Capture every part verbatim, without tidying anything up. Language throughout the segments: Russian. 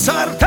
Моцарта.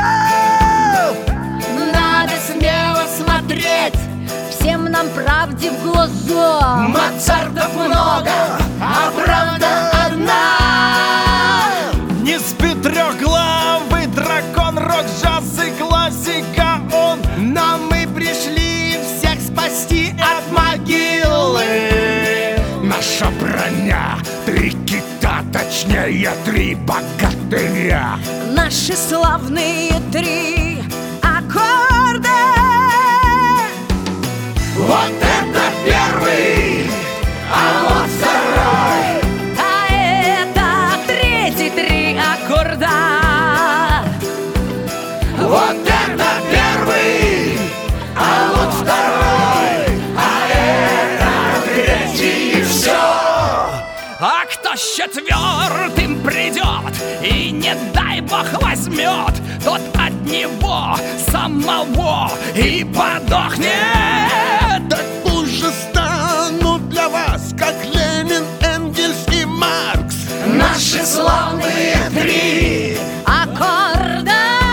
Надо смело смотреть всем нам правде в глаза. Моцартов много, а правда одна. Не спит трехглавый дракон, рок, джаз и классика он. Но мы пришли всех спасти от могилы. Наша броня, три кита, точнее три богатыря. Наши славные три аккорда. Вот это первый, а вот второй, а это третий три аккорда. Вот это первый, а вот второй, а это третий, и все. А кто с четвертым придет и, не дай бог, возьмет, тот от него самого и подохнет. Так пусть же станут для вас, как Ленин, Энгельс и Маркс, наши славные три аккорда.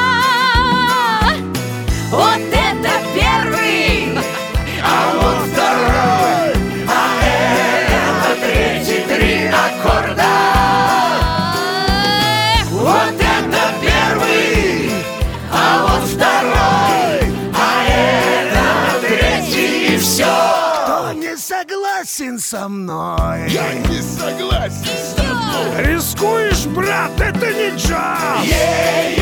Вот это первый, а вот второй, а это третий, три аккорда. Вот это первый, а вот второй, а это третий, и все. Кто не согласен со мной? Я не согласен с тобой. Рискуешь, брат, это не джаз.